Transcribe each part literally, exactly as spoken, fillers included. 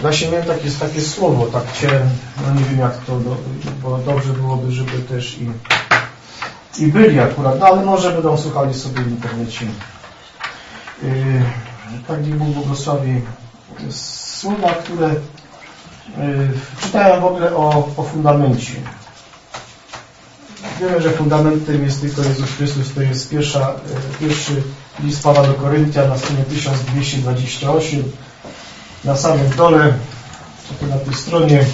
Właśnie miałem takie, takie słowo, tak chciałem, no nie wiem jak to, bo dobrze byłoby, żeby też i, i byli akurat, no ale może będą słuchali sobie w internecie. Yy, tak niech Bóg błogosławi słowa, które yy, czytałem w ogóle o, o fundamencie. Wiemy, że fundamentem jest tylko Jezus Chrystus, to jest pierwsza, pierwszy list Pawła do Koryntian na stronie tysiąc dwieście dwadzieścia osiem. Na samym dole, to na tej stronie,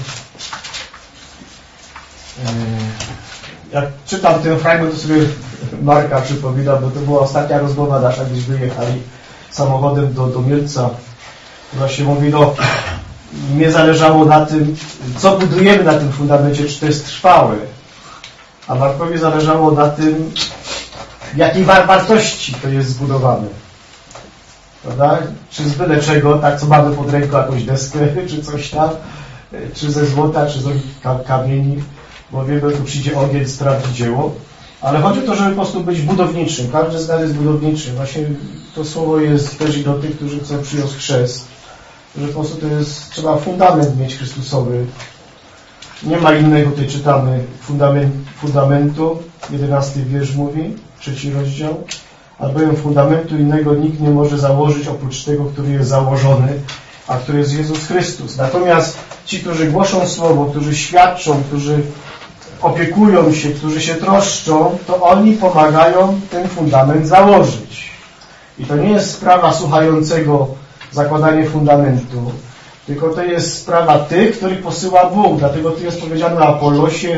jak czytam ten fragment, to sobie Marka przypomina, bo to była ostatnia rozmowa nasza, gdzieś wyjechali samochodem do, do Mielca. Właśnie mówi, no mnie zależało na tym, co budujemy na tym fundamencie, czy to jest trwałe. A Markowi zależało na tym, jakiej wartości to jest zbudowane. Prawda? Czy z byle czego, tak co mamy pod ręką, jakąś deskę, czy coś tam, czy ze złota, czy z kamieni, bo wiemy, tu przyjdzie ogień, sprawdzi dzieło. Ale chodzi o to, żeby po prostu być budowniczym. Każdy z nas jest budowniczym. Właśnie to słowo jest też i do tych, którzy chcą przyjąć chrzest, że po prostu to jest, trzeba fundament mieć Chrystusowy. Nie ma innego, tutaj czytamy fundament, fundamentu, jedenasty wiersz mówi, trzeci rozdział. Albowiem fundamentu innego nikt nie może założyć oprócz tego, który jest założony, a który jest Jezus Chrystus. Natomiast ci, którzy głoszą Słowo, którzy świadczą, którzy opiekują się, którzy się troszczą, to oni pomagają ten fundament założyć. I to nie jest sprawa słuchającego zakładanie fundamentu, tylko to jest sprawa tych, których posyła Bóg. Dlatego tu jest powiedziane o Apolosie,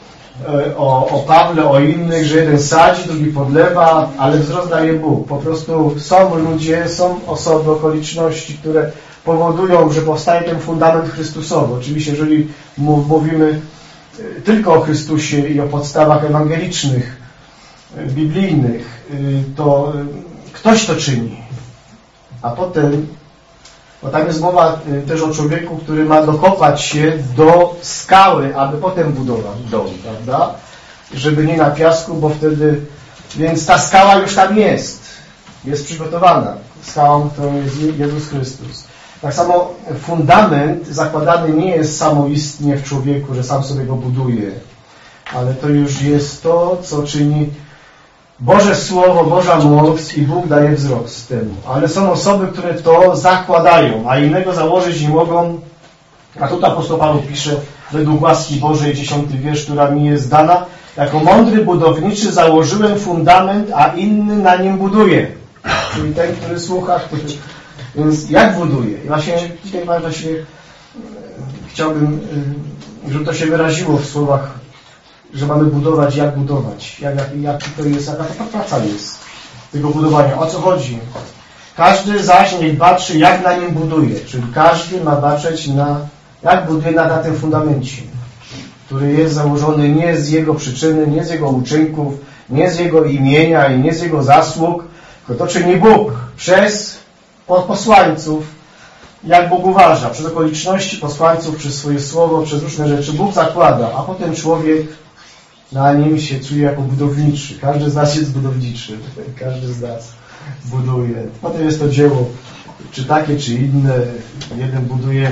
o, o Pawle, o innych, że jeden sadzi, drugi podlewa, ale wzrost daje Bóg. Po prostu są ludzie, są osoby, okoliczności, które powodują, że powstaje ten fundament Chrystusowy. Oczywiście, jeżeli mówimy tylko o Chrystusie i o podstawach ewangelicznych, biblijnych, to ktoś to czyni. A potem, bo tam jest mowa też o człowieku, który ma dokopać się do skały, aby potem budować dom, prawda? Żeby nie na piasku, bo wtedy... Więc ta skała już tam jest. Jest przygotowana. Skałą, którą jest Jezus Chrystus. Tak samo fundament zakładany nie jest samoistnie w człowieku, że sam sobie go buduje, ale to już jest to, co czyni Boże Słowo, Boża moc i Bóg daje wzrost temu. Ale są osoby, które to zakładają, a innego założyć nie mogą. A tutaj apostoł Paweł pisze według łaski Bożej, dziesiąty wiersz, która mi jest dana. Jako mądry budowniczy założyłem fundament, a inny na nim buduje. Czyli ten, który słucha, który... Więc jak buduje? I właśnie dzisiaj właśnie chciałbym, żeby to się wyraziło w słowach, że mamy budować, jak budować, jak, jak, jak to jest, jaka to praca jest tego budowania. O co chodzi? Każdy zaś niech patrzy, jak na nim buduje. Czyli każdy ma patrzeć na, jak buduje na, na tym fundamencie, który jest założony nie z jego przyczyny, nie z jego uczynków, nie z jego imienia i nie z jego zasług, tylko to czyni Bóg przez posłańców, jak Bóg uważa, przez okoliczności posłańców, przez swoje słowo, przez różne rzeczy. Bóg zakłada, a potem człowiek na nim się czuje jako budowniczy. Każdy z nas jest budowniczy. Każdy z nas buduje. Potem jest to dzieło, czy takie, czy inne. Jeden buduje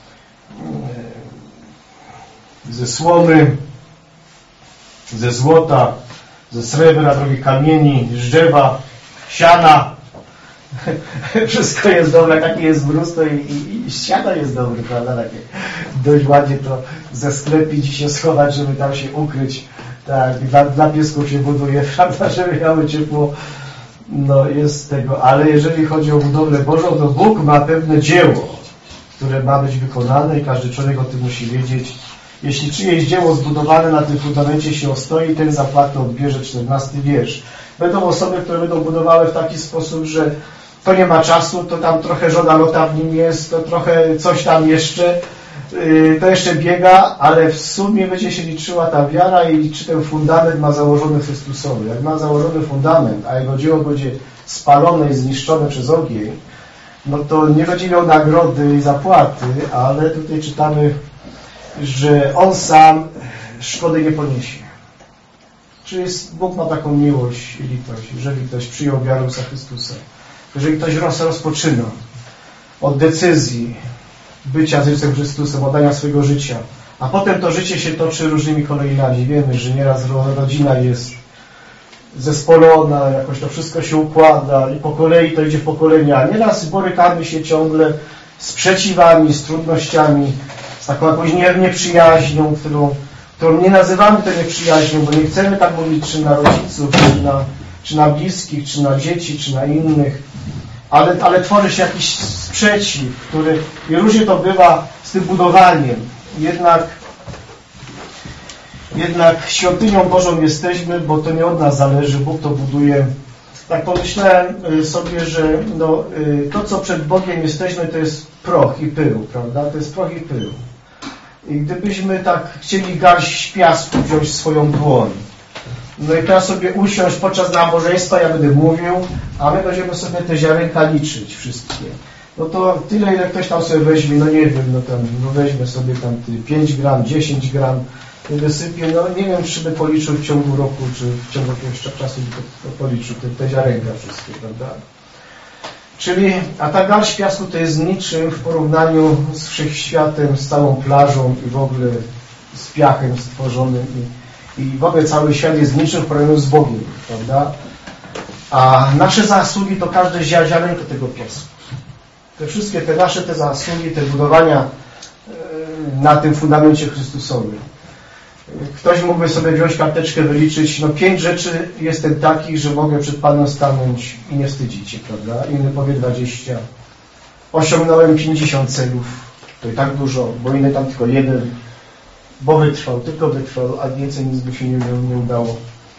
ze słomy, ze złota, ze srebra, drogich kamieni, z drzewa, siana. Wszystko jest dobre, takie jest mnóstwo i, i, i siana jest dobre, prawda? Takie dość ładnie to zesklepić i się schować, żeby tam się ukryć. Tak, dla, dla piesków się buduje, prawda, żeby miały ciepło. No jest tego, ale jeżeli chodzi o budowlę Bożą, to Bóg ma pewne dzieło, które ma być wykonane i każdy człowiek o tym musi wiedzieć. Jeśli czyjeś dzieło zbudowane na tym fundamencie się ostoi, ten zapłatę odbierze, czternasty wiersz. Będą osoby, które będą budowały w taki sposób, że to nie ma czasu, to tam trochę żona lota w nim jest, to trochę coś tam jeszcze, to jeszcze biega, ale w sumie będzie się liczyła ta wiara i czy ten fundament ma założony Chrystusowy. Jak ma założony fundament, a jego dzieło będzie spalone i zniszczone przez ogień, no to nie będzie miał nagrody i zapłaty, ale tutaj czytamy, że on sam szkody nie poniesie. Czyli Bóg ma taką miłość i litość, jeżeli ktoś przyjął wiarę za Chrystusa. Jeżeli ktoś rozpoczyna od decyzji, bycia z Jezusem Chrystusem, oddania swojego życia. A potem to życie się toczy różnymi kolejnami. Wiemy, że nieraz rodzina jest zespolona, jakoś to wszystko się układa i po kolei to idzie w pokolenia. Nieraz borykamy się ciągle z sprzeciwami, z trudnościami, z taką jakąś nieprzyjaźnią, którą, którą nie nazywamy to nieprzyjaźnią, bo nie chcemy tak mówić czy na rodziców, czy na, czy na bliskich, czy na dzieci, czy na innych, ale, ale tworzy się jakiś sprzeciw, który i różnie to bywa z tym budowaniem. Jednak Jednak świątynią Bożą jesteśmy, bo to nie od nas zależy, Bóg to buduje. Tak pomyślałem sobie, że no, to, co przed Bogiem jesteśmy, to jest proch i pył, prawda? To jest proch i pył. I gdybyśmy tak chcieli garść piasku wziąć w swoją dłoń, no i teraz sobie usiąść podczas nabożeństwa, ja będę mówił, a my będziemy sobie te ziarenka liczyć wszystkie. No to tyle, ile ktoś tam sobie weźmie, no nie wiem, no tam no weźmie sobie tam pięć gram, dziesięć gram, wysypie, no nie wiem, czy by policzył w ciągu roku, czy w ciągu jakiegoś czasu by policzył te, te ziarenka wszystkie, prawda? Czyli, a ta garść piasku to jest niczym w porównaniu z wszechświatem, z całą plażą i w ogóle z piachem stworzonym i, i w ogóle cały świat jest niczym w porównaniu z Bogiem, prawda? A nasze zasługi to każde ziarenko tego piasku. Te wszystkie te nasze te zasługi, te budowania na tym fundamencie Chrystusowym. Ktoś mógłby sobie wziąć karteczkę, wyliczyć, no pięć rzeczy jestem takich, że mogę przed Panem stanąć i nie wstydzić się, prawda? Inny powie dwadzieścia. Osiągnąłem pięćdziesiąt celów. To i tak dużo, bo inny tam tylko jeden. Bo wytrwał, tylko wytrwał, a więcej nic by się nie, nie udało.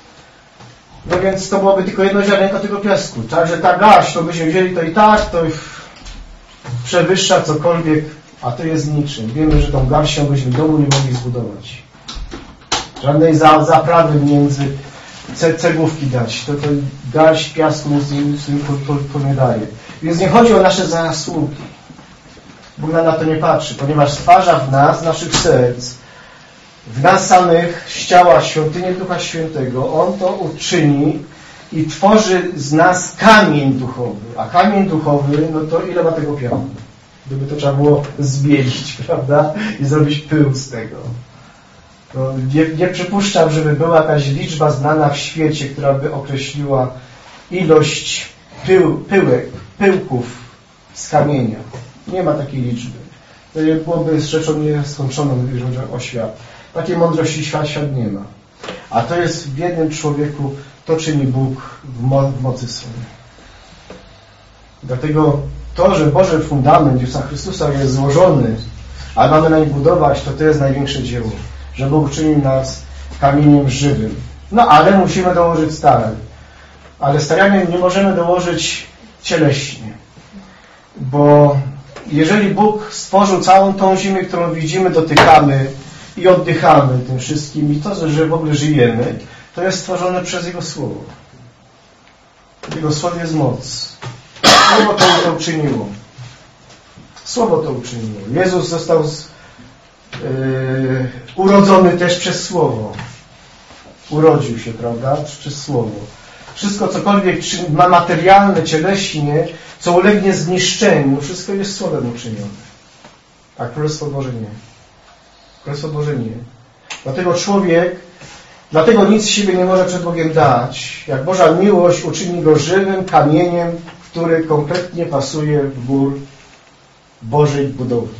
No więc to byłoby tylko jedno ziarenko tego piasku. Także ta garść, to byśmy wzięli to i tak, to przewyższa cokolwiek, a to jest niczym. Wiemy, że tą garścią byśmy domu nie mogli zbudować. Żadnej za, zaprawy między cegłówki dać. To, to garść piasku nic nie to, to, to nie daje. Więc nie chodzi o nasze zasługi. Bóg na to nie patrzy, ponieważ stwarza w nas, naszych serc, w nas samych z ciała świątynię Ducha Świętego. On to uczyni i tworzy z nas kamień duchowy. A kamień duchowy, no to ile ma tego piachu? Gdyby to trzeba było zbielić, prawda? I zrobić pył z tego. No, nie, nie przypuszczam, żeby była jakaś liczba znana w świecie, która by określiła ilość pył, pyłek, pyłków z kamienia. Nie ma takiej liczby. To byłoby rzeczą nieskończoną, jeżeli chodzi o świat. Takiej mądrości świat, świat nie ma. A to jest w jednym człowieku, to czyni Bóg w, mo w mocy swojej. Dlatego to, że Boży fundament Jezusa Chrystusa jest złożony, a mamy na nim budować, to to jest największe dzieło. Że Bóg czyni nas kamieniem żywym. No ale musimy dołożyć starań. Ale starania nie możemy dołożyć cieleśnie. Bo jeżeli Bóg stworzył całą tą ziemię, którą widzimy, dotykamy i oddychamy tym wszystkim i to, że w ogóle żyjemy, to jest stworzone przez Jego Słowo. W Jego Słowie jest moc. Słowo to, to uczyniło. Słowo to uczyniło. Jezus został z, yy, urodzony też przez Słowo. Urodził się, prawda? Przez Słowo. Wszystko, cokolwiek ma materialne, cieleśnie, co ulegnie zniszczeniu, wszystko jest Słowem uczynione. A Królestwo Boże nie. Królestwo Boże nie. Dlatego człowiek, dlatego nic z siebie nie może przed Bogiem dać. Jak Boża miłość uczyni go żywym kamieniem, który kompletnie pasuje w gór Bożej budowli.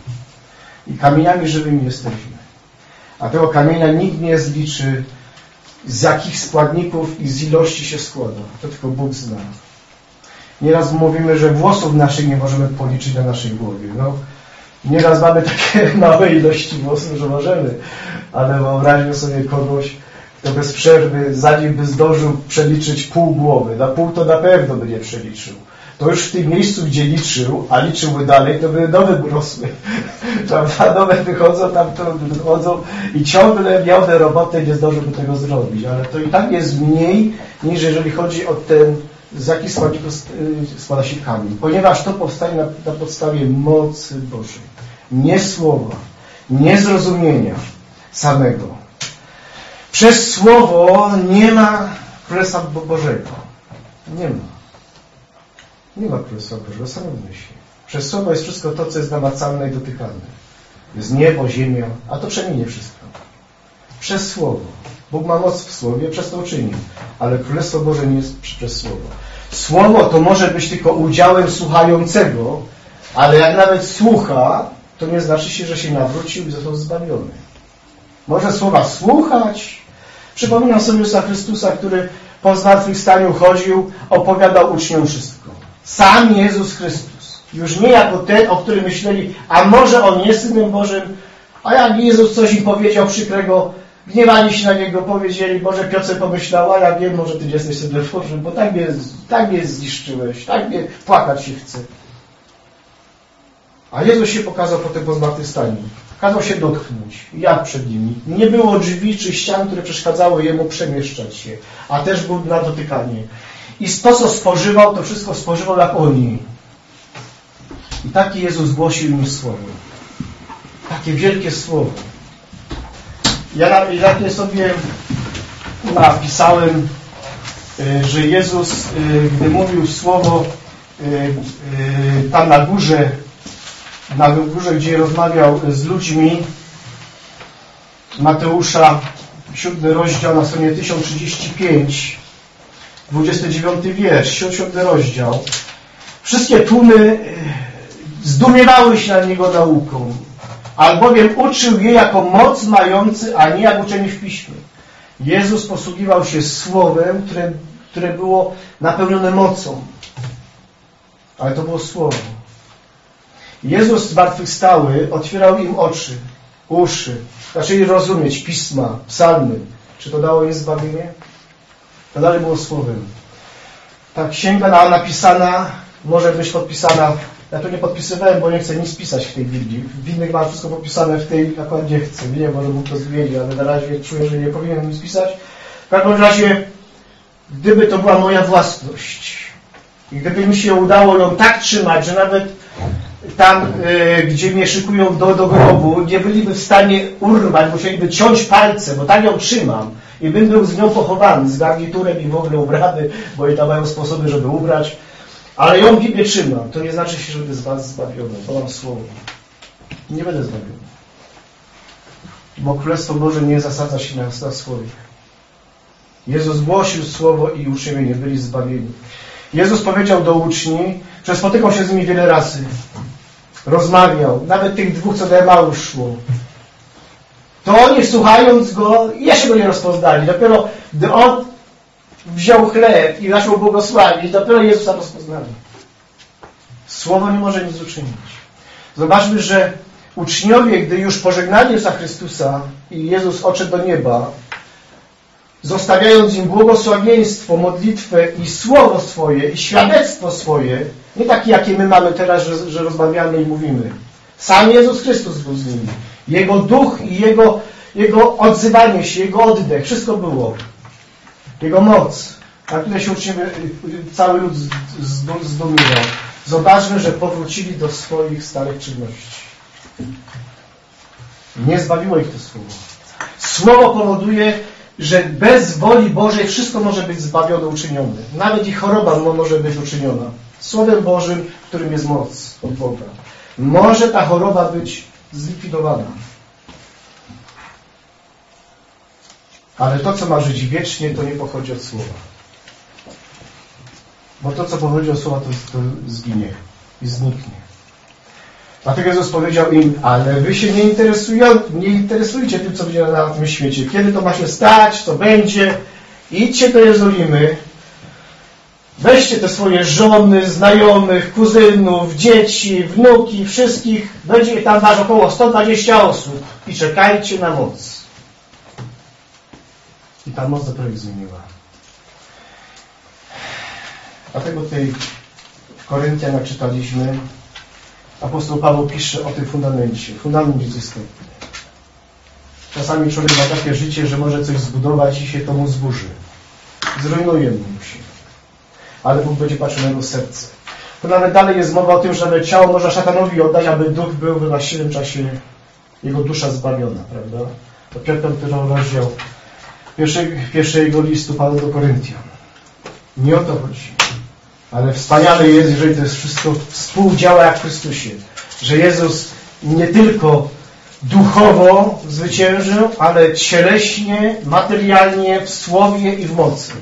I kamieniami żywymi jesteśmy. A tego kamienia nikt nie zliczy, z jakich składników i z ilości się składa. To tylko Bóg zna. Nieraz mówimy, że włosów naszych nie możemy policzyć na naszej głowie. No, nieraz mamy takie małe ilości włosów, że możemy, ale wyobraźmy sobie kogoś, kto bez przerwy, zanim by zdążył przeliczyć pół głowy, na pół to na pewno by nie przeliczył. To już w tym miejscu, gdzie liczył, a liczyłby dalej, to by nowe rosły. Prawda? Nowe wychodzą, tam to wychodzą i ciągle miał tę robotę i nie zdążyłby tego zrobić. Ale to i tak jest mniej, niż jeżeli chodzi o ten, z jakich składników składa się kamień. Ponieważ to powstaje na, na podstawie mocy Bożej. Nie słowa, nie zrozumienia samego. Przez Słowo nie ma Królestwa Bożego. Nie ma. Nie ma Królestwa Bożego, samym myśli. Przez Słowo jest wszystko to, co jest namacalne i dotykalne. Jest niebo, ziemia, a to przeminie wszystko. Przez Słowo. Bóg ma moc w Słowie, przez to uczynił. Ale Królestwo Boże nie jest przez Słowo. Słowo to może być tylko udziałem słuchającego, ale jak nawet słucha, to nie znaczy się, że się nawrócił i został zbawiony. Może słowa słuchać. Przypominam sobie Jezusa Chrystusa, który po zmartwychwstaniu chodził, opowiadał uczniom wszystko. Sam Jezus Chrystus. Już nie jako ten, o którym myśleli, a może On jest Synem Bożym, a jak Jezus coś im powiedział przykrego, gniewali się na Niego, powiedzieli, Boże, Piotr pomyślał, a ja wiem, może Ty jesteś Synem Bożym, bo tak mnie, tak mnie zniszczyłeś, tak mnie płakać się chce. A Jezus się pokazał potem po zmartwychwstaniu. Kazał się dotknąć. Jak przed nimi? Nie było drzwi czy ścian, które przeszkadzały Jemu przemieszczać się. A też był na dotykanie. I to, co spożywał, to wszystko spożywał jak oni. I taki Jezus głosił im słowo. Takie wielkie słowo. Ja takie sobie napisałem, że Jezus, gdy mówił słowo tam na górze, na górze, gdzie rozmawiał z ludźmi, Mateusza, siódmy rozdział, na stronie tysiąc trzydzieści pięć, dwudziesty dziewiąty wiersz, siódmy rozdział. Wszystkie tłumy zdumiewały się na Niego nauką, albowiem uczył je jako moc mający, a nie jak uczeni w Piśmie. Jezus posługiwał się słowem, które, które było napełnione mocą. Ale to było słowo. Jezus zmartwychwstały otwierał im oczy, uszy, zaczęli rozumieć pisma, psalmy. Czy to dało im zbawienie? To dalej było słowem. Ta księga napisana może być podpisana. Ja to nie podpisywałem, bo nie chcę nic pisać w tej Biblii. W innych mam wszystko podpisane, w tej akurat nie chcę. Nie, może Bóg to zmieni, ale na razie czuję, że nie powinienem nic pisać. W każdym razie, gdyby to była moja własność i gdyby mi się udało ją tak trzymać, że nawet tam, y, gdzie mnie szykują do, do grobu, nie byliby w stanie urwać, musieliby ciąć palce, bo tak ją trzymam i bym był z nią pochowany, z garniturem i w ogóle ubrany, bo i tam mają sposoby, żeby ubrać, ale ją Biblię trzymam. To nie znaczy się, że będę z was zbawiony, bo mam słowo. Nie będę zbawiony. Bo Królestwo Boże nie zasadza się na, na słowie. Jezus głosił słowo i uczniowie nie byli zbawieni. Jezus powiedział do uczniów, że spotykał się z nimi wiele razy. Rozmawiał. Nawet tych dwóch, co do Emausz szło. To oni, słuchając Go, jeszcze Go nie rozpoznali. Dopiero gdy On wziął chleb i zaczął błogosławić, dopiero Jezusa rozpoznali. Słowo nie może nic uczynić. Zobaczmy, że uczniowie, gdy już pożegnali Jezusa Chrystusa i Jezus odszedł do nieba, zostawiając im błogosławieństwo, modlitwę i słowo swoje, i świadectwo swoje, nie takie, jakie my mamy teraz, że, że rozmawiamy i mówimy. Sam Jezus Chrystus był z nimi. Jego duch i Jego, Jego odzywanie się, Jego oddech, wszystko było. Jego moc. Na tyle się uczniowie, cały lud zdumiał. Zobaczmy, że powrócili do swoich starych czynności. Nie zbawiło ich to słowo. Słowo powoduje, że bez woli Bożej wszystko może być zbawione, uczynione. Nawet i choroba może być uczyniona. Słowem Bożym, w którym jest moc od Boga. Może ta choroba być zlikwidowana. Ale to, co ma żyć wiecznie, to nie pochodzi od słowa. Bo to, co pochodzi od słowa, to, to zginie i zniknie. Dlatego Jezus powiedział im, ale wy się nie, interesują, nie interesujcie tym, co będzie na tym świecie. Kiedy to ma się stać, co będzie. Idźcie do Jerozolimy. Weźcie te swoje żony, znajomych, kuzynów, dzieci, wnuki, wszystkich. Będzie tam was około sto dwadzieścia osób. I czekajcie na moc. I ta moc dopiero ich zmieniła. Dlatego tutaj w Koryntianach czytaliśmy, apostoł Paweł pisze o tym fundamencie. Fundament jest istotny. Czasami człowiek ma takie życie, że może coś zbudować i się to mu zburzy. Zrujnuje mu się. Ale Bóg będzie patrzył na jego serce. To nawet dalej jest mowa o tym, że nawet ciało można szatanowi oddać, aby duch był w właściwym czasie jego dusza zbawiona, prawda? To piąty rozdział pierwszego, pierwszego listu Pawła do Koryntian. Nie o to chodzi. Ale wspaniale jest, jeżeli to jest wszystko współdziała jak w Chrystusie. Że Jezus nie tylko duchowo zwyciężył, ale cieleśnie, materialnie, w słowie i w mocy.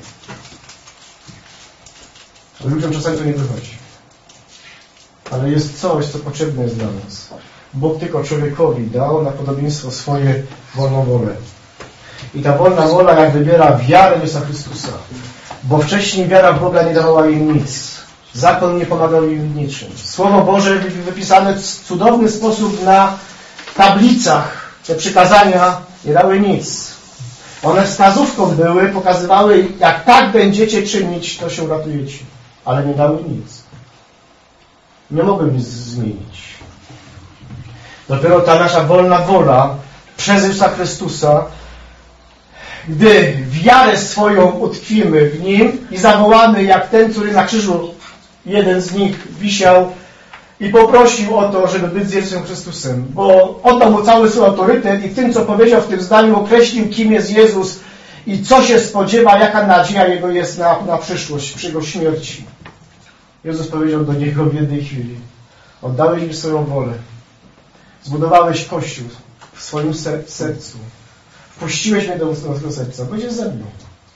Ludziom czasami to nie wychodzi. Ale jest coś, co potrzebne jest dla nas. Bóg tylko człowiekowi dał na podobieństwo swoje wolną wolę. I ta wolna wola jak wybiera wiarę w Jezusa Chrystusa. Bo wcześniej wiara w Boga nie dawała im nic. Zakon nie pomagał im w niczym. Słowo Boże wypisane w cudowny sposób na tablicach. Te przykazania nie dały nic. One wskazówką były, pokazywały, jak tak będziecie czynić, to się uratujecie. Ale nie dały nic. Nie mogły nic zmienić. Dopiero ta nasza wolna wola przez Jezusa Chrystusa, gdy wiarę swoją utkwimy w Nim i zawołamy jak ten, który na krzyżu, jeden z nich wisiał i poprosił o to, żeby być z Jezusem Chrystusem, bo oddał mu cały swój autorytet i tym, co powiedział w tym zdaniu, określił, kim jest Jezus i co się spodziewa, jaka nadzieja Jego jest na, na przyszłość, przy Jego śmierci. Jezus powiedział do niego w jednej chwili: oddałeś mi swoją wolę, zbudowałeś Kościół w swoim ser sercu, wpuściłeś mnie do swojego serca, będziesz ze mną.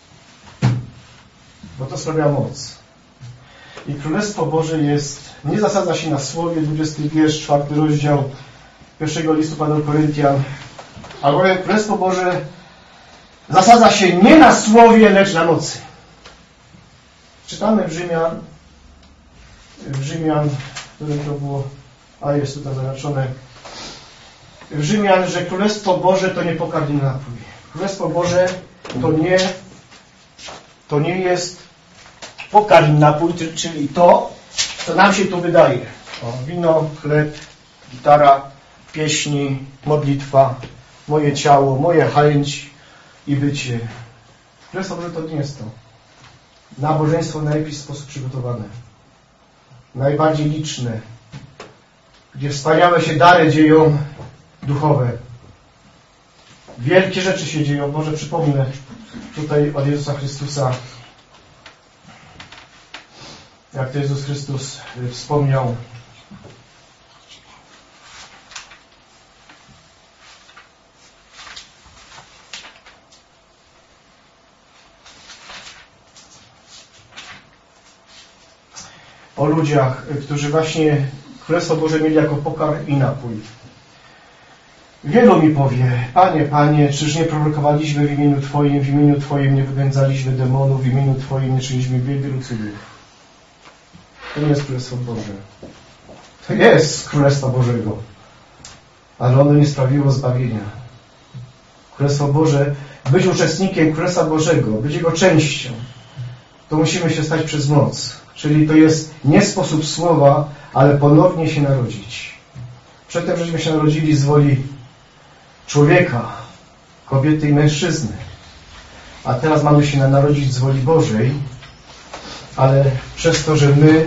Bo to sprawia moc. I Królestwo Boże jest, nie zasadza się na słowie, dwudziesty wiersz, czwarty rozdział pierwszego listu Pana do Koryntian, albowiem Królestwo Boże zasadza się nie na słowie, lecz na mocy. Czytamy w Rzymian, w Rzymian, które to było, a jest tutaj zaznaczone, w Rzymian, że Królestwo Boże to nie pokarm napój. Królestwo Boże to nie, to nie jest pokarm napój, czyli to, co nam się tu wydaje. O, wino, chleb, gitara, pieśni, modlitwa, moje ciało, moja chęć i bycie. Królestwo Boże to nie jest to. Nabożeństwo w najlepiej sposób przygotowane. Najbardziej liczne. Gdzie wspaniałe się dary dzieją duchowe. Wielkie rzeczy się dzieją. Może przypomnę tutaj od Jezusa Chrystusa, jak to Jezus Chrystus wspomniał. O ludziach, którzy właśnie Królestwo Boże mieli jako pokarm i napój. Wielu mi powie: Panie, Panie, czyż nie prorokowaliśmy w imieniu Twoim, w imieniu Twoim nie wypędzaliśmy demonów, w imieniu Twoim nie czyniliśmy wielu cudów. To nie jest Królestwo Boże. To jest Królestwo Bożego. Ale ono nie sprawiło zbawienia. Królestwo Boże, być uczestnikiem Królestwa Bożego, być Jego częścią, to musimy się stać przez moc. Czyli to jest nie sposób słowa, ale ponownie się narodzić. Przedtem żeśmy się narodzili z woli człowieka, kobiety i mężczyzny. A teraz mamy się narodzić z woli Bożej, ale przez to, że my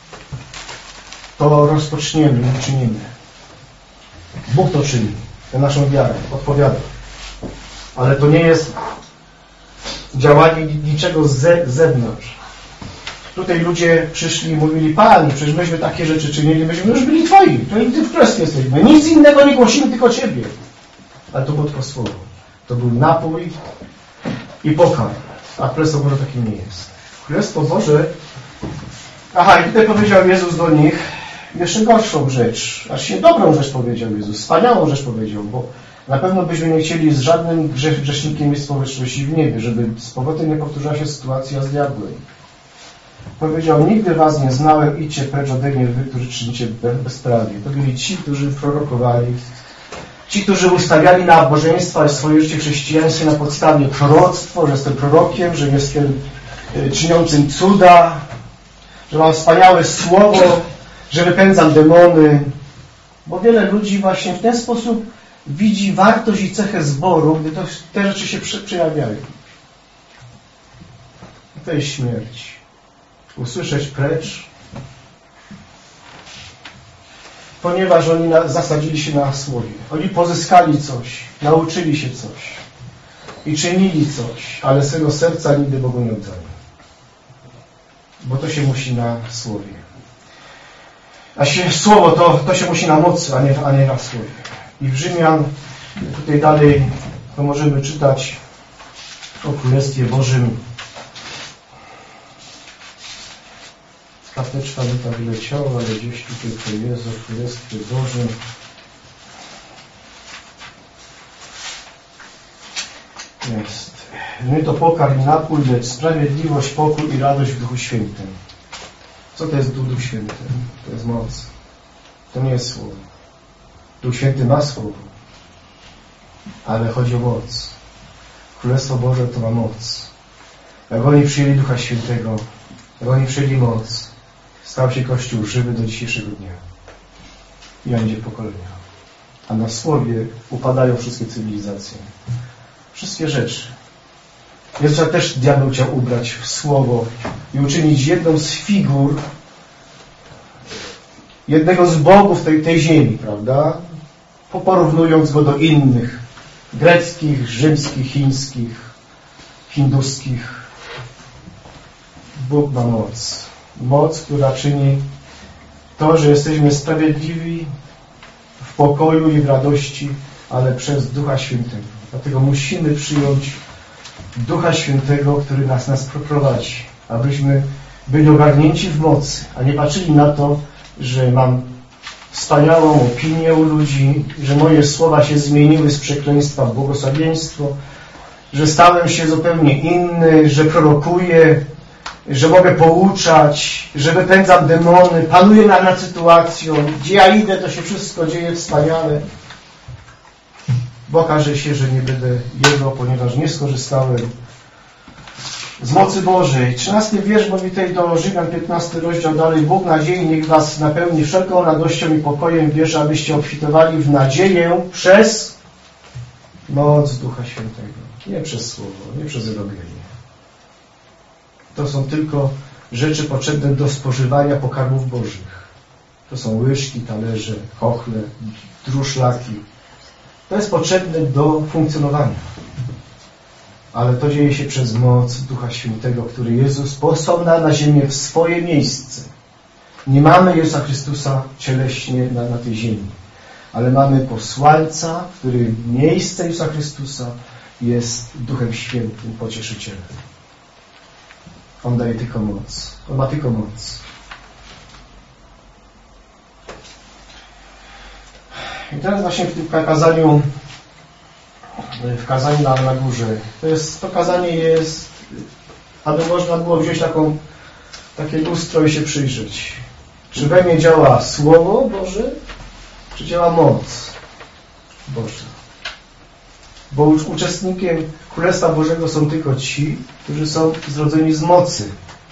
to rozpoczniemy i czynimy. Bóg to czyni, tę naszą wiarę, odpowiada. Ale to nie jest działanie niczego z zewnątrz. Tutaj ludzie przyszli i mówili: Panie, przecież myśmy takie rzeczy czynili, myśmy już byli Twoi, to i Ty w Królestwie jesteśmy. Nic innego nie głosimy, tylko Ciebie. Ale to było tylko słowo. To był napój i pokarm. A Królestwo Boże takim nie jest. Królestwo Boże... Aha, i tutaj powiedział Jezus do nich jeszcze gorszą rzecz. Aż się dobrą rzecz powiedział Jezus. Wspaniałą rzecz powiedział, bo na pewno byśmy nie chcieli z żadnym grzech, grzesznikiem mieć społeczności w niebie, żeby z powrotem nie powtórzyła się sytuacja z diabłem. Powiedział: nigdy was nie znałem, idźcie precz ode mnie, wy, którzy czynicie bezprawie. To byli ci, którzy prorokowali, ci, którzy ustawiali nabożeństwa swoje życie chrześcijańskie na podstawie proroctwa, że jestem prorokiem, że jestem czyniącym cuda, że mam wspaniałe słowo, że wypędzam demony. Bo wiele ludzi właśnie w ten sposób widzi wartość i cechę zboru, gdy to, te rzeczy się przejawiają. I to jest śmierć. Usłyszeć precz, ponieważ oni na, zasadzili się na słowie. Oni pozyskali coś, nauczyli się coś i czynili coś, ale swego serca nigdy Bogu nie oddali. bo to się musi na słowie. A się, słowo to, to się musi na mocy, a nie, a nie na słowie. I w Rzymian, tutaj dalej, to możemy czytać o Królestwie Bożym. Karteczka mi tam wyleciała, ale gdzieś tutaj to jest o Królestwie Bożym. Jest. Nie to pokarm i napój, lecz sprawiedliwość, pokój i radość w Duchu Świętym. Co to jest Duch Święty? To jest moc. To nie jest słowo. Duch Święty ma słowo, ale chodzi o moc. Królestwo Boże to ma moc. Jak oni przyjęli Ducha Świętego, jak oni przyjęli moc, stał się Kościół żywy do dzisiejszego dnia. I będzie pokolenia. A na słowie upadają wszystkie cywilizacje. Wszystkie rzeczy. Jezusa też diabeł chciał ubrać w słowo i uczynić jedną z figur jednego z bogów tej, tej ziemi, prawda? Porównując go do innych greckich, rzymskich, chińskich, hinduskich. Bóg ma moc. Moc, która czyni to, że jesteśmy sprawiedliwi w pokoju i w radości, ale przez Ducha Świętego. Dlatego musimy przyjąć Ducha Świętego, który nas, nas prowadzi, abyśmy byli ogarnięci w mocy, a nie patrzyli na to, że mam wspaniałą opinię u ludzi, że moje słowa się zmieniły z przekleństwa w błogosławieństwo, że stałem się zupełnie inny, że prorokuję, że mogę pouczać, że wypędzam demony, panuję nad, nad sytuacją, gdzie ja idę, to się wszystko dzieje wspaniale. Bo okaże się, że nie będę Jego, ponieważ nie skorzystałem z mocy Bożej. trzynasty wiersz mówi tutaj do Rzymian, piętnasty rozdział dalej. Bóg nadziei niech was napełni wszelką radością i pokojem wierzy, abyście obfitowali w nadzieję przez moc Ducha Świętego. Nie przez słowo, nie przez robienie. To są tylko rzeczy potrzebne do spożywania pokarmów Bożych. To są łyżki, talerze, chochle, druszlaki. To jest potrzebne do funkcjonowania. Ale to dzieje się przez moc Ducha Świętego, który Jezus posłał na ziemię w swoje miejsce. Nie mamy Jezusa Chrystusa cieleśnie na, na tej ziemi, ale mamy posłańca, który miejsce Jezusa Chrystusa jest Duchem Świętym, Pocieszycielem. On daje tylko moc. On ma tylko moc. I teraz właśnie w tym kazaniu, w kazaniu na, na górze, to jest, to kazanie jest, aby można było wziąć taką, takie lustro i się przyjrzeć. Czy we mnie działa Słowo Boże, czy działa moc Boża? Bo uczestnikiem Królestwa Bożego są tylko ci, którzy są zrodzeni z mocy,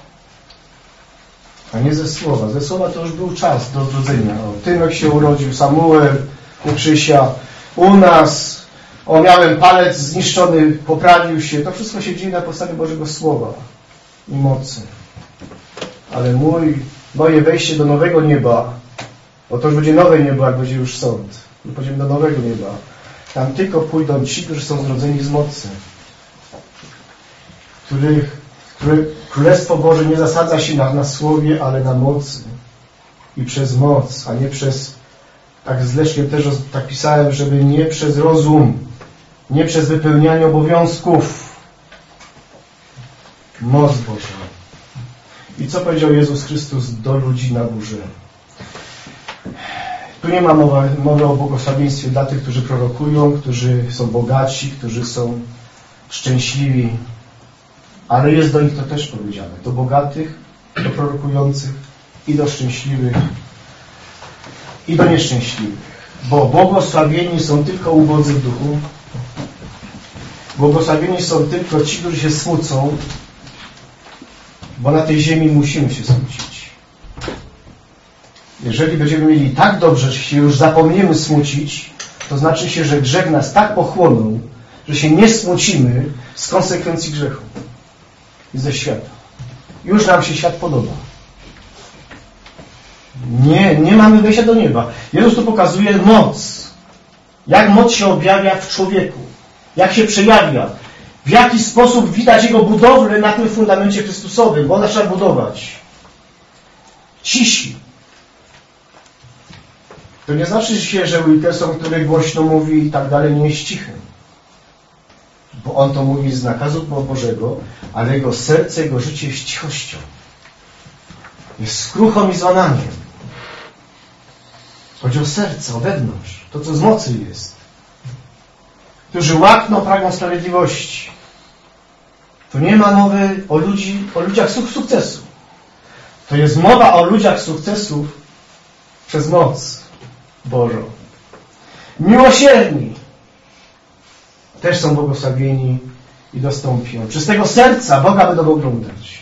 a nie ze Słowa. Ze Słowa to już był czas do odrodzenia. O, Tymek się urodził, Samuel, u Krzysia, u nas, o, miałem palec zniszczony, poprawił się. To wszystko się dzieje na podstawie Bożego Słowa i mocy. Ale mój, moje wejście do nowego nieba, bo to już będzie nowe niebo, jak będzie już sąd. Pójdziemy do nowego nieba. Tam tylko pójdą ci, którzy są zrodzeni z mocy. Których, których Królestwo Boże nie zasadza się na, na słowie, ale na mocy. I przez moc, a nie przez, tak z Leszkiem też tak pisałem, żeby nie przez rozum, nie przez wypełnianie obowiązków. Moc Boża. I co powiedział Jezus Chrystus do ludzi na górze? Tu nie ma mowy, mowy o błogosławieństwie dla tych, którzy prorokują, którzy są bogaci, którzy są szczęśliwi. Ale jest do nich to też powiedziane. Do bogatych, do prorokujących i do szczęśliwych i do nieszczęśliwych. Bo błogosławieni są tylko ubodzy w duchu. Błogosławieni są tylko ci, którzy się smucą, bo na tej ziemi musimy się smucić. Jeżeli będziemy mieli tak dobrze, że się już zapomniemy smucić, to znaczy się, że grzech nas tak pochłonął, że się nie smucimy z konsekwencji grzechu i ze świata. Już nam się świat podoba. Nie, nie mamy wejścia do nieba. Jezus tu pokazuje moc. Jak moc się objawia w człowieku. Jak się przejawia. W jaki sposób widać Jego budowlę na tym fundamencie Chrystusowym, bo ona trzeba budować. cisi. To nie znaczy się, że Wilkerson, który głośno mówi i tak dalej, nie jest cichym. Bo on to mówi z nakazu Bożego, ale jego serce, jego życie jest cichością. Jest skruchą i złamaniem. Chodzi o serce, o wewnątrz. To, co z mocy jest. Którzy łakną, pragną sprawiedliwości. Tu nie ma mowy o, ludzi, o ludziach sukcesu. To jest mowa o ludziach sukcesów przez moc Bożą. Miłosierni też są błogosławieni i dostąpią. Przez tego serca Boga będą oglądać.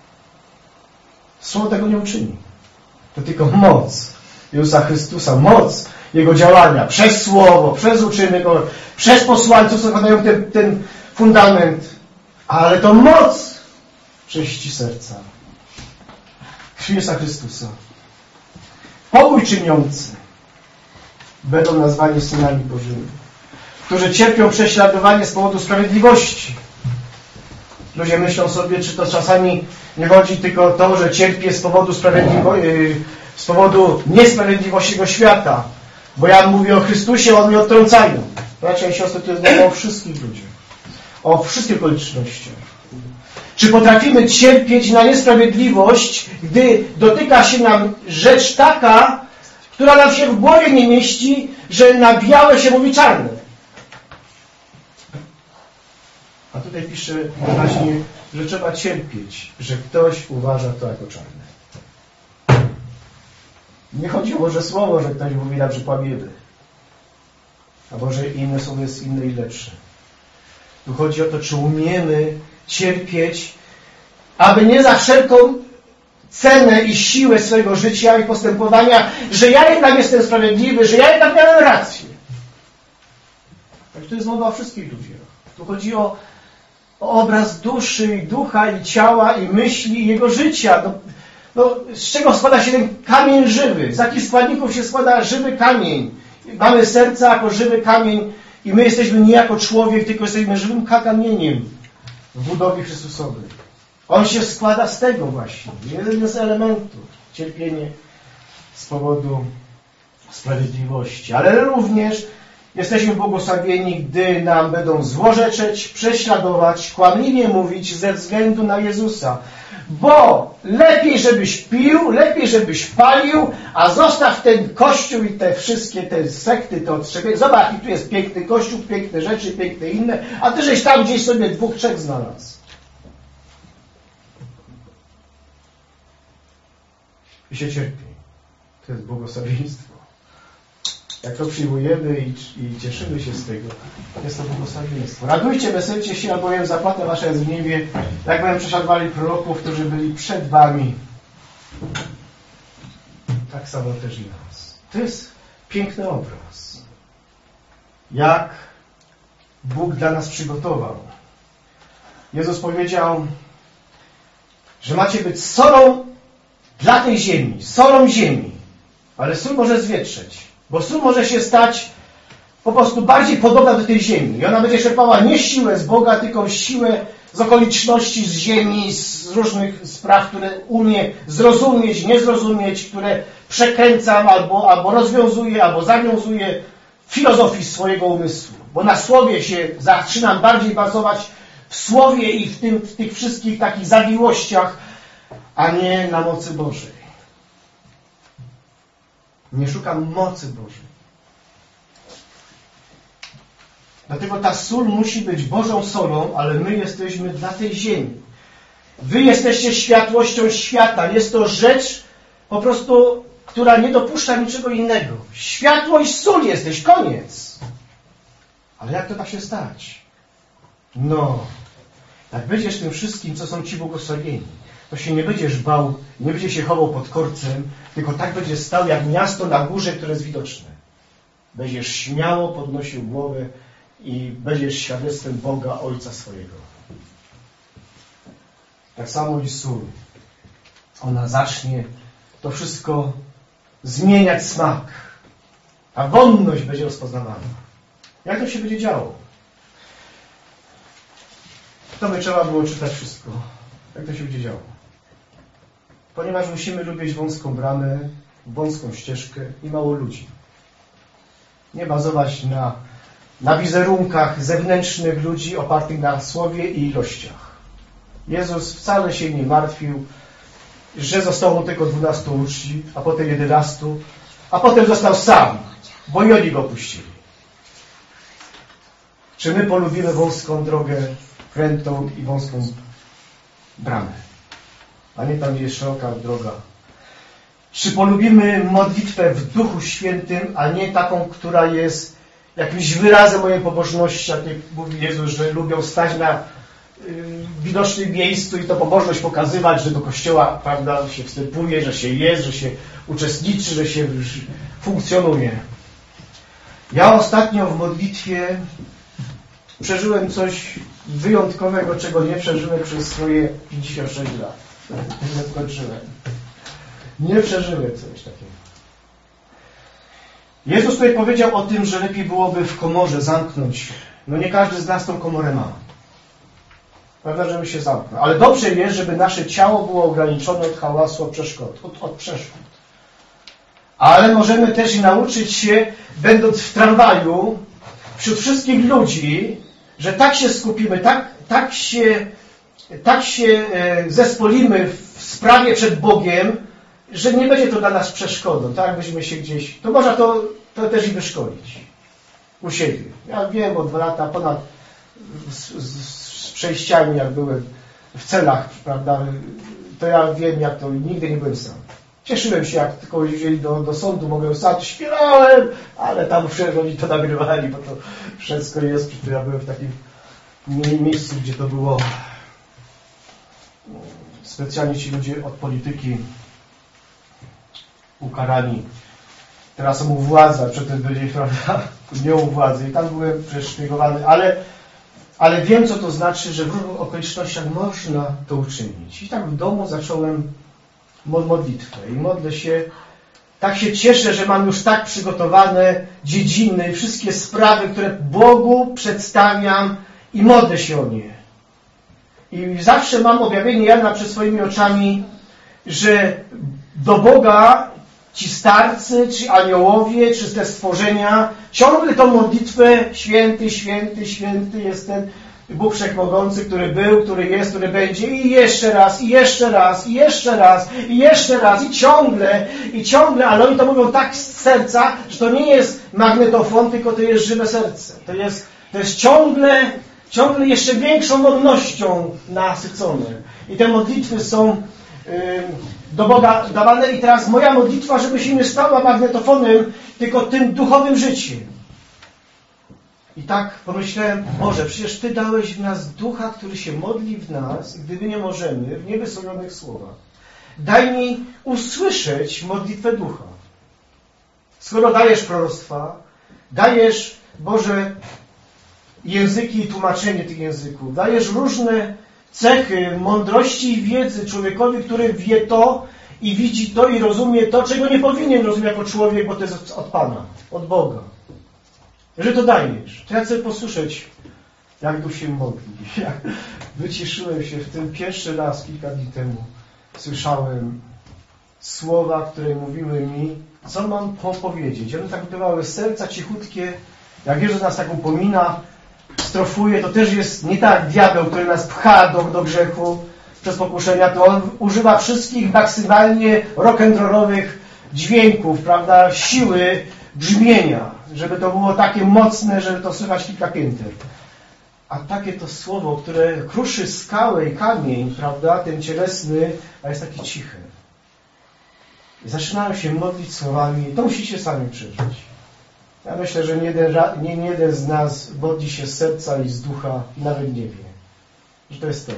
Słowo tego nie uczyni. To tylko moc Jezusa Chrystusa, moc Jego działania przez Słowo, przez uczyny Go, przez posłańców, co składają ten, ten fundament. Ale to moc czyści serca. Krwi Jezusa Chrystusa. Pokój czyniący będą nazwani synami Bożymi, którzy cierpią prześladowanie z powodu sprawiedliwości. Ludzie myślą sobie, czy to czasami nie chodzi tylko o to, że cierpię z powodu sprawiedliwości, z powodu niesprawiedliwości tego świata. Bo ja mówię o Chrystusie, on mnie odtrącają. Bracia i siostry, to jest mowa o wszystkich ludziach. O wszystkich okolicznościach. Czy potrafimy cierpieć na niesprawiedliwość, gdy dotyka się nam rzecz taka, która nam się w głowie nie mieści, że na białe się mówi czarne? A tutaj pisze wyraźnie, że trzeba cierpieć, że ktoś uważa to jako czarne. Nie chodzi o Boże Słowo, że ktoś mówi nam, że kłamiemy. Albo że inne słowo jest inne i lepsze. Tu chodzi o to, czy umiemy cierpieć, aby nie za wszelką cenę i siłę swojego życia i postępowania, że ja jednak jestem sprawiedliwy, że ja jednak miałem rację. Tak to jest mowa o wszystkich ludziach. Tu chodzi o, o obraz duszy, i ducha, i ciała, i myśli, i jego życia. No, no, z czego składa się ten kamień żywy? Z jakich składników się składa żywy kamień? Mamy serce jako żywy kamień i my jesteśmy nie jako człowiek, tylko jesteśmy żywym kamieniem w budowie Chrystusowej. On się składa z tego właśnie. Jeden z elementów. Cierpienie z powodu sprawiedliwości. Ale również jesteśmy błogosławieni, gdy nam będą złorzeczeć, prześladować, kłamliwie mówić ze względu na Jezusa. Bo lepiej, żebyś pił, lepiej, żebyś palił, a zostaw ten kościół i te wszystkie te sekty, to odstrzepienie. Zobacz, i tu jest piękny kościół, piękne rzeczy, piękne inne, a ty żeś tam gdzieś sobie dwóch, trzech znalazł. I się cierpi. To jest błogosławieństwo. Jak to przyjmujemy i, i cieszymy się z tego, jest to błogosławieństwo. Radujcie, weselcie się, albowiem zapłata wasza jest w niebie, jak będą prześladowali proroków, którzy byli przed wami. Tak samo też i nas. To jest piękny obraz. Jak Bóg dla nas przygotował. Jezus powiedział, że macie być solą dla tej ziemi, solą ziemi. Ale sól może zwietrzeć. Bo sól może się stać po prostu bardziej podobna do tej ziemi. I ona będzie czerpała nie siłę z Boga, tylko siłę z okoliczności, z ziemi, z różnych spraw, które umie zrozumieć, nie zrozumieć, które przekręcam albo, albo rozwiązuje, albo zawiązuje filozofii swojego umysłu. Bo na słowie się zaczynam bardziej bazować w słowie i w, tym, w tych wszystkich takich zawiłościach, a nie na mocy Bożej. Nie szukam mocy Bożej. Dlatego ta sól musi być Bożą solą, ale my jesteśmy dla tej ziemi. Wy jesteście światłością świata. Jest to rzecz po prostu, która nie dopuszcza niczego innego. Światłość, sól jesteś, koniec. Ale jak to tak się stać? No, jak będziesz tym wszystkim, co są Ci błogosławieni, to się nie będziesz bał, nie będziesz się chował pod korcem, tylko tak będziesz stał jak miasto na górze, które jest widoczne. Będziesz śmiało podnosił głowę i będziesz świadectwem Boga, Ojca swojego. Tak samo i sól. Ona zacznie to wszystko zmieniać smak. Ta wonność będzie rozpoznawana. Jak to się będzie działo? To by trzeba było czytać wszystko. Jak to się będzie działo? Ponieważ musimy lubić wąską bramę, wąską ścieżkę i mało ludzi. Nie bazować na, na wizerunkach zewnętrznych ludzi opartych na słowie i ilościach. Jezus wcale się nie martwił, że zostało tylko dwunastu uczniów, a potem jedenastu, a potem został sam, bo i oni go puścili. Czy my polubimy wąską drogę, krętą i wąską bramę? A nie tam jest szeroka droga. Czy polubimy modlitwę w Duchu Świętym, a nie taką, która jest jakimś wyrazem mojej pobożności, jak mówi Jezus, że lubią stać na widocznym miejscu i to pobożność pokazywać, że do kościoła, prawda, się wstępuje, że się jest, że się uczestniczy, że się funkcjonuje. Ja ostatnio w modlitwie przeżyłem coś wyjątkowego, czego nie przeżyłem przez swoje pięćdziesiąt sześć lat. Nie skończyłem. Nie przeżyłem coś takiego. Jezus tutaj powiedział o tym, że lepiej byłoby w komorze zamknąć. No nie każdy z nas tą komorę ma. Prawda, żeby się zamknął. Ale dobrze jest, żeby nasze ciało było ograniczone od hałasu, od przeszkód. Od, od przeszkód. Ale możemy też i nauczyć się, będąc w tramwaju, wśród wszystkich ludzi, że tak się skupimy, tak, tak się, tak się zespolimy w sprawie przed Bogiem, że nie będzie to dla nas przeszkodą. Tak byśmy się gdzieś... To można to, to też i wyszkolić. U siebie. Ja wiem, od dwa lata ponad z, z, z przejściami, jak byłem w celach, prawda, to ja wiem, jak to... Nigdy nie byłem sam. Cieszyłem się, jak kogoś wzięli do, do sądu, mogłem sam, śpiewałem, ale tam wszędzie oni to nagrywali, bo to wszystko jest. Ja byłem w takim miejscu, gdzie to było specjalnie ci ludzie od polityki ukarani. Teraz są u władzy, przedtem byli, prawda, nie u władzy. I tam byłem przeszpiegowany, ale, ale wiem, co to znaczy, że w różnych okolicznościach można to uczynić. I tak w domu zacząłem modlitwę i modlę się, tak się cieszę, że mam już tak przygotowane dziedziny i wszystkie sprawy, które Bogu przedstawiam i modlę się o nie. I zawsze mam objawienie Jana przed swoimi oczami, że do Boga ci starcy, czy aniołowie, czy te stworzenia ciągle tą modlitwę święty, święty, święty jest ten Bóg Wszechmogący, który był, który jest, który będzie i jeszcze raz, i jeszcze raz, i jeszcze raz, i jeszcze raz, i ciągle, i ciągle, ale oni to mówią tak z serca, że to nie jest magnetofon, tylko to jest żywe serce. To jest, to jest ciągle, ciągle jeszcze większą modnością nasycone. I te modlitwy są yy, do Boga dawane i teraz moja modlitwa, żeby się nie stała magnetofonem, tylko tym duchowym życiem. I tak pomyślałem, Boże, przecież Ty dałeś w nas ducha, który się modli w nas, gdy nie możemy, w niewysłowionych słowach. Daj mi usłyszeć modlitwę ducha. Skoro dajesz proroctwa, dajesz, Boże, języki i tłumaczenie tych języków, dajesz różne cechy mądrości i wiedzy człowiekowi, który wie to i widzi to i rozumie to, czego nie powinien rozumieć jako człowiek, bo to jest od Pana, od Boga. Że to dajesz, to ja chcę posłyszeć, jak Duch się modli. Ja wyciszyłem się w tym pierwszy raz, kilka dni temu. Słyszałem słowa, które mówiły mi, co mam powiedzieć. One tak bywały z serca cichutkie. Jak Jezus nas tak upomina, strofuje, to też jest nie tak diabeł, który nas pcha do, do grzechu przez pokuszenia, to on używa wszystkich maksymalnie rock'n'rollowych dźwięków, prawda, siły, brzmienia, żeby to było takie mocne, żeby to słychać kilka pięter. A takie to słowo, które kruszy skałę i kamień, prawda, ten cielesny, a jest takie ciche. I zaczynałem się modlić słowami, to musicie sami przeżyć. Ja myślę, że nie jeden, nie, nie jeden z nas modli się z serca i z ducha i nawet nie wie, że to jest to.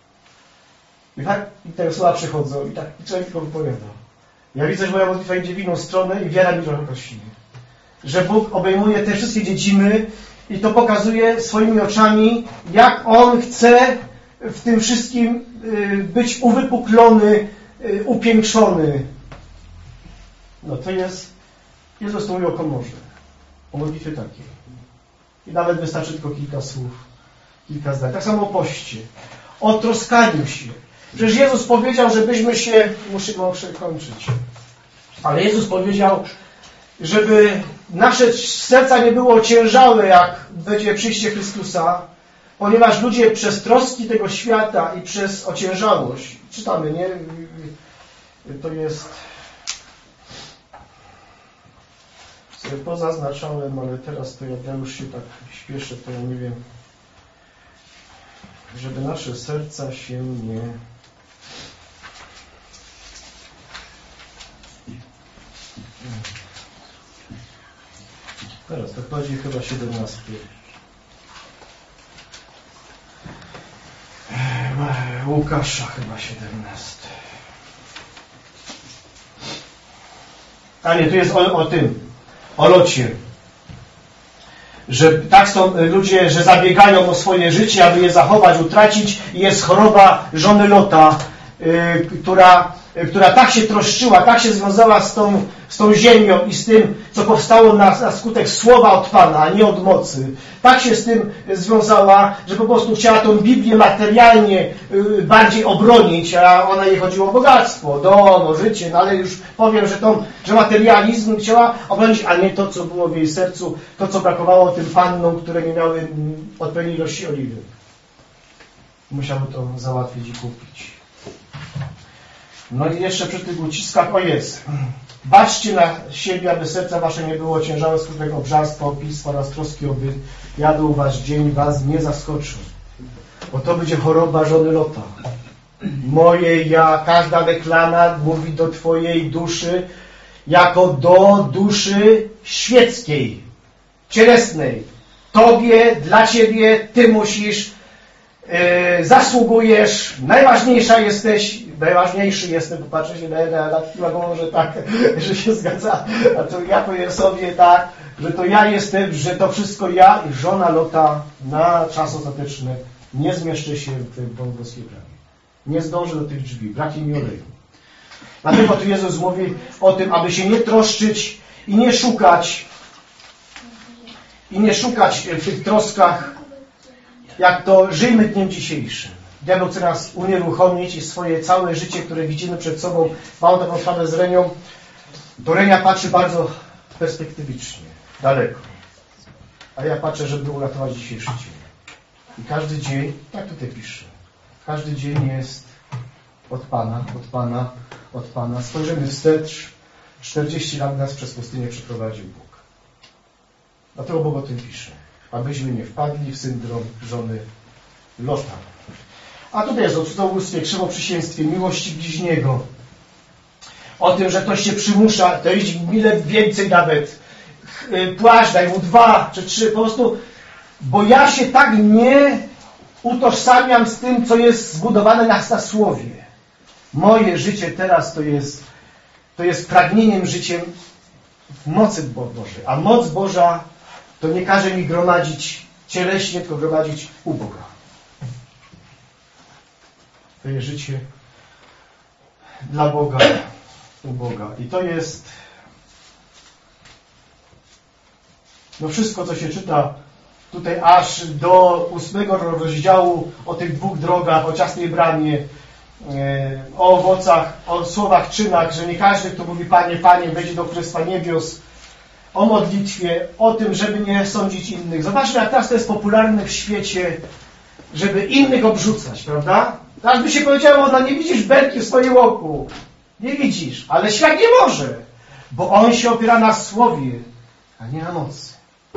I tak i te słowa przychodzą i tak i człowiek tylko wypowiada. Ja widzę, że moja modlitwa idzie w inną stronę i wiara mi trochę rośnie. Że Bóg obejmuje te wszystkie dziedziny i to pokazuje swoimi oczami, jak On chce w tym wszystkim być uwypuklony, upiększony. No to jest, Jezus mówi o komorze, o modlitwie takiej. I nawet wystarczy tylko kilka słów, kilka zdań. Tak samo o poście, o troskaniu się. Przecież Jezus powiedział, żebyśmy się... Muszę kończyć. Ale Jezus powiedział, żeby nasze serca nie było ociężałe, jak będzie przyjście Chrystusa, ponieważ ludzie przez troski tego świata i przez ociężałość, czytamy, nie? To jest... Sobie pozaznaczałem, ale teraz to ja już się tak śpieszę, to ja nie wiem, żeby nasze serca się nie... Teraz to chodzi chyba siedemnasty. Łukasza chyba siedemnasty. A nie, tu jest o, o tym, o Locie. Że tak są ludzie, że zabiegają o swoje życie, aby je zachować, utracić. I jest choroba żony Lota, yy, która, yy, która tak się troszczyła, tak się związała z tą, z tą ziemią i z tym, co powstało na, na skutek słowa od Pana, a nie od mocy. Tak się z tym związała, że po prostu chciała tą Biblię materialnie yy, bardziej obronić, a ona jej chodziło o bogactwo, dom, o życie, no ale już powiem, że, tą, że materializm chciała obronić, a nie to, co było w jej sercu, to, co brakowało tym pannom, które nie miały mm, odpowiedniej ilości oliwy. Musiały to załatwić i kupić. No i jeszcze przy tych uciskach, o jest. Baczcie na siebie, aby serca wasze nie było ciężare skutek obżarstwa, opistwa oraz troski, aby jadł wasz dzień, was nie zaskoczył. Bo to będzie choroba żony Lota. Moje ja, każda reklama mówi do twojej duszy jako do duszy świeckiej, cielesnej. Tobie, dla ciebie, ty musisz, yy, zasługujesz, najważniejsza jesteś, najważniejszy jestem, popatrzę się na na głowę, że tak, że się zgadza, a to ja powiem sobie tak, że to ja jestem, że to wszystko ja i żona Lota na czas ostateczny nie zmieszczę się w bąbelskie prawie. Nie zdążę do tych drzwi, brak mi oleju. Dlatego tu Jezus mówi o tym, aby się nie troszczyć i nie szukać i nie szukać w tych troskach, jak to żyjmy dniem dzisiejszym. Diabeł chce nas unieruchomić i swoje całe życie, które widzimy przed sobą, mam taką sprawę z Renią, do Renia patrzy bardzo perspektywicznie, daleko. A ja patrzę, żeby uratować dzisiejszy dzień. I każdy dzień, tak tutaj pisze, każdy dzień jest od Pana, od Pana, od Pana. Spojrzymy wstecz, czterdzieści lat nas przez pustynię przeprowadził Bóg. Dlatego Bóg o tym pisze, abyśmy nie wpadli w syndrom żony Lota. A tutaj jest o cudzołóstwie, krzywoprzysięstwie, miłości bliźniego. O tym, że ktoś się przymusza, to iść mile więcej nawet. Płaszcz, daj mu dwa czy trzy, po prostu, bo ja się tak nie utożsamiam z tym, co jest zbudowane na, na słowie. Moje życie teraz to jest, to jest pragnieniem życiem w mocy Bożej. A moc Boża to nie każe mi gromadzić cieleśnie, tylko gromadzić u Boga. To jest życie dla Boga, u Boga. I to jest no wszystko, co się czyta tutaj aż do ósmego rozdziału o tych dwóch drogach, o ciasnej bramie, o owocach, o słowach, czynach, że nie każdy, kto mówi Panie, Panie, wejdzie do Królestwa Niebios, o modlitwie, o tym, żeby nie sądzić innych. Zobaczmy, jak teraz to jest popularne w świecie, żeby innych obrzucać, prawda? Teraz by się powiedziało, no nie widzisz belki w swoim oku. Nie widzisz, ale świat nie może, bo on się opiera na słowie, a nie na mocy.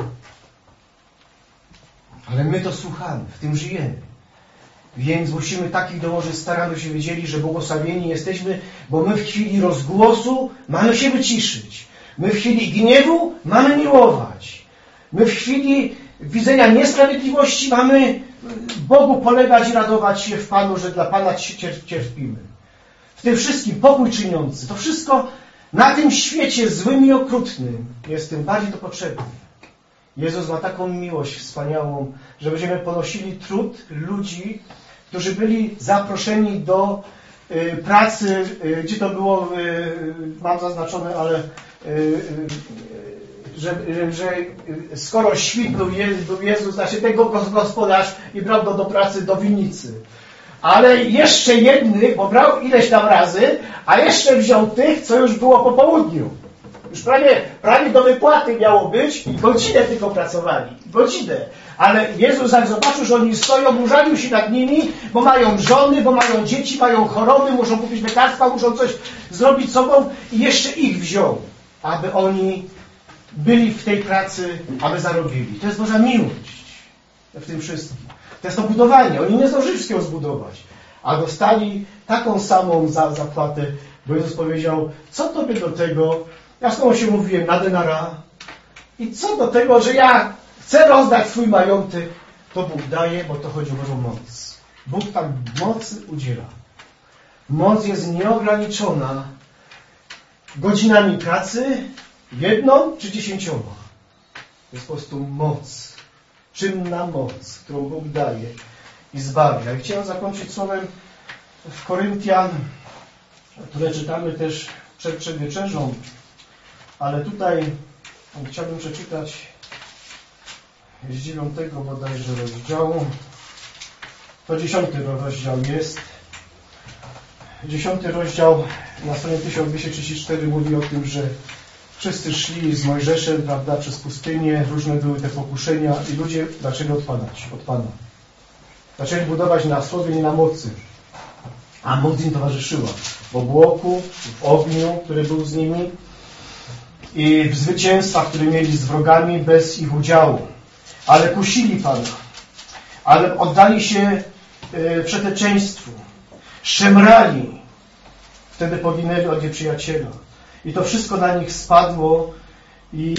Ale my to słuchamy, w tym żyjemy. Więc musimy takich dołożyć starań, by się wiedzieli, że błogosławieni jesteśmy, bo my w chwili rozgłosu mamy się wyciszyć. My w chwili gniewu mamy miłować. My w chwili widzenia niesprawiedliwości mamy Bogu polegać i radować się w Panu, że dla Pana cierpimy. W tym wszystkim pokój czyniący. To wszystko na tym świecie złym i okrutnym jest tym bardziej to potrzebne. Jezus ma taką miłość wspaniałą, że będziemy ponosili trud ludzi, którzy byli zaproszeni do y, pracy, y, gdzie to było, y, mam zaznaczone, ale y, y, że, że, że skoro świt był, Je, był Jezus, znaczy tego gospodarz i brał go do pracy do winnicy. ale jeszcze jednych, bo brał ileś tam razy, a jeszcze wziął tych, co już było po południu. Już prawie, prawie do wypłaty miało być i godzinę tylko pracowali. Godzinę. Ale Jezus jak zobaczył, że oni stoją, użalił się nad nimi, bo mają żony, bo mają dzieci, mają choroby, muszą kupić lekarstwa, muszą coś zrobić sobą i jeszcze ich wziął, aby oni byli w tej pracy, aby zarobili. To jest Boża miłość w tym wszystkim. To jest to budowanie. Oni nie zdążyli wszystkiego zbudować, a dostali taką samą za, zapłatę, bo Jezus powiedział, co tobie do tego, ja z tobą się mówiłem na denara i co do tego, że ja chcę rozdać swój majątek, to Bóg daje, bo to chodzi o Bożą moc. Bóg tak mocy udziela. Moc jest nieograniczona godzinami pracy, jedną czy dziesięcioma. To jest po prostu moc. Czynna moc, którą Bóg daje i zbawia. I chciałem zakończyć słowem w Koryntian, które czytamy też przed, przed wieczerzą, ale tutaj chciałbym przeczytać z dziewiątego bodajże rozdziału. To dziesiąty rozdział jest. Dziesiąty rozdział na stronie tysiąc dwieście trzydzieści cztery mówi o tym, że wszyscy szli z Mojżeszem, prawda, przez pustynię, różne były te pokuszenia i ludzie zaczęli odpadać od Pana. Zaczęli budować na słowie, nie na mocy. A moc im towarzyszyła. W obłoku, w ogniu, który był z nimi i w zwycięstwach, które mieli z wrogami bez ich udziału. Ale kusili Pana. Ale oddali się y, przeteczeństwu. Szemrali. Wtedy poginęli od nieprzyjaciela. I to wszystko na nich spadło i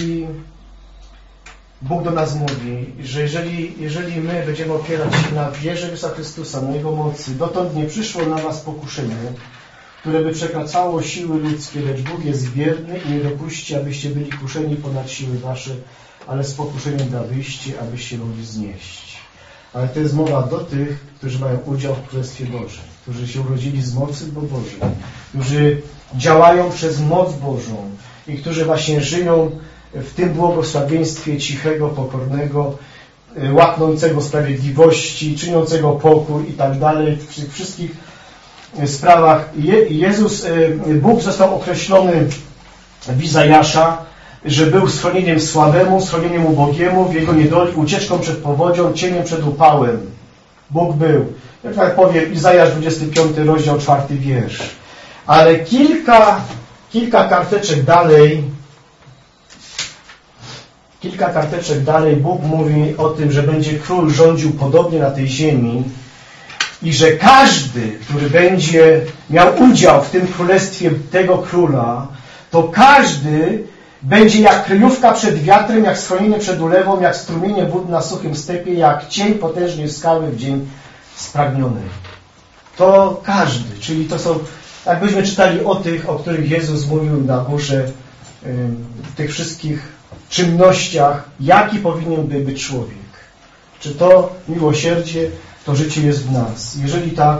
Bóg do nas mówi, że jeżeli, jeżeli my będziemy opierać się na wierze Jezusa Chrystusa, na Jego mocy, dotąd nie przyszło na was pokuszenie, które by przekraczało siły ludzkie, lecz Bóg jest wierny i nie dopuści, abyście byli kuszeni ponad siły wasze, ale z pokuszeniem da wyjście, abyście mogli znieść. Ale to jest mowa do tych, którzy mają udział w Królestwie Bożym, którzy się urodzili z mocy Bożej, którzy działają przez moc Bożą i którzy właśnie żyją w tym błogosławieństwie cichego, pokornego, łaknącego sprawiedliwości, czyniącego pokój i tak dalej, w tych wszystkich sprawach. Je, Jezus, Bóg został określony w Izajasza, że był schronieniem słabemu, schronieniem ubogiemu, w jego niedoli, ucieczką przed powodzią, cieniem przed upałem. Bóg był. Jak tak powiem, Izajasz dwudziesty piąty rozdział, czwarty wiersz. Ale kilka, kilka karteczek dalej, kilka karteczek dalej Bóg mówi o tym, że będzie król rządził podobnie na tej ziemi i że każdy, który będzie miał udział w tym królestwie tego króla, to każdy będzie jak kryjówka przed wiatrem, jak schronienie przed ulewą, jak strumienie wód na suchym stepie, jak cień potężnej skały w dzień spragniony. To każdy, czyli to są, jakbyśmy czytali o tych, o których Jezus mówił na górze, w tych wszystkich czynnościach, jaki powinien być człowiek. Czy to miłosierdzie, to życie jest w nas. Jeżeli tak,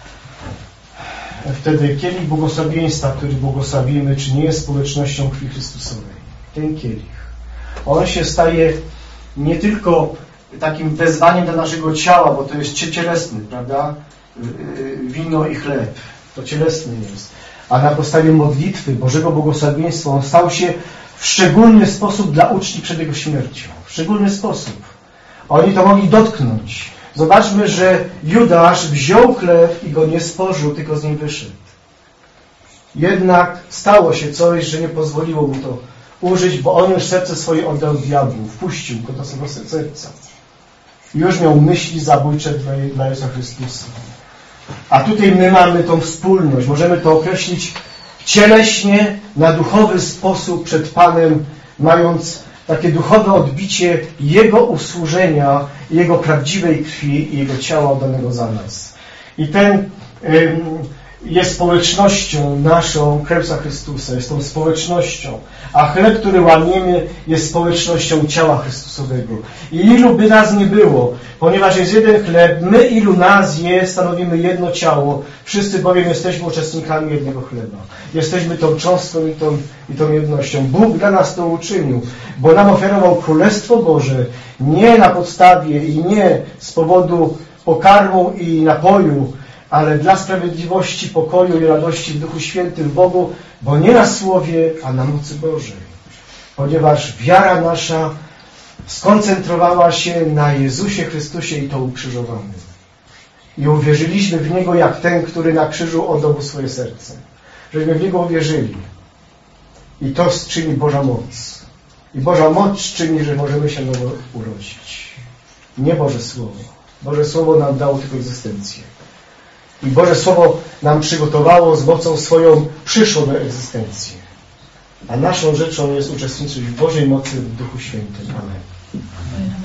wtedy kielich błogosławieństwa, który błogosławimy, czy nie jest społecznością krwi Chrystusowej? Ten kielich. On się staje nie tylko takim wezwaniem dla naszego ciała, bo to jest cielesny, prawda? Wino i chleb. To cielesny jest. A na podstawie modlitwy, Bożego błogosławieństwa on stał się w szczególny sposób dla uczci przed Jego śmiercią. W szczególny sposób. Oni to mogli dotknąć. Zobaczmy, że Judasz wziął chleb i go nie spożył, tylko z nim wyszedł. Jednak stało się coś, że nie pozwoliło mu to użyć, bo on już serce swoje oddał diabłu. Wpuścił go do swojego serca. I już miał myśli zabójcze dla Jezusa Chrystusa. A tutaj my mamy tą wspólność. Możemy to określić cieleśnie, na duchowy sposób przed Panem, mając takie duchowe odbicie Jego usłużenia, Jego prawdziwej krwi i Jego ciała oddanego za nas. I ten ym, jest społecznością naszą Chrystusa Chrystusa, jest tą społecznością. A chleb, który łamiemy, jest społecznością ciała Chrystusowego. I ilu by nas nie było, ponieważ jest jeden chleb, my ilu nas jest, stanowimy jedno ciało, wszyscy bowiem jesteśmy uczestnikami jednego chleba. Jesteśmy tą cząstką i tą, i tą jednością. Bóg dla nas to uczynił, bo nam ofiarował Królestwo Boże nie na podstawie i nie z powodu pokarmu i napoju, ale dla sprawiedliwości, pokoju i radości w Duchu Świętym w Bogu, bo nie na słowie, a na mocy Bożej. Ponieważ wiara nasza skoncentrowała się na Jezusie Chrystusie i to ukrzyżowanym. I uwierzyliśmy w Niego jak ten, który na krzyżu oddał mu swoje serce. Żeśmy w Niego uwierzyli. I to czyni Boża moc. I Boża moc czyni, że możemy się nowo urodzić. Nie Boże Słowo. Boże Słowo nam dało tylko egzystencję. I Boże Słowo nam przygotowało z mocą swoją przyszłą egzystencję. A naszą rzeczą jest uczestniczyć w Bożej mocy w Duchu Świętym. Amen.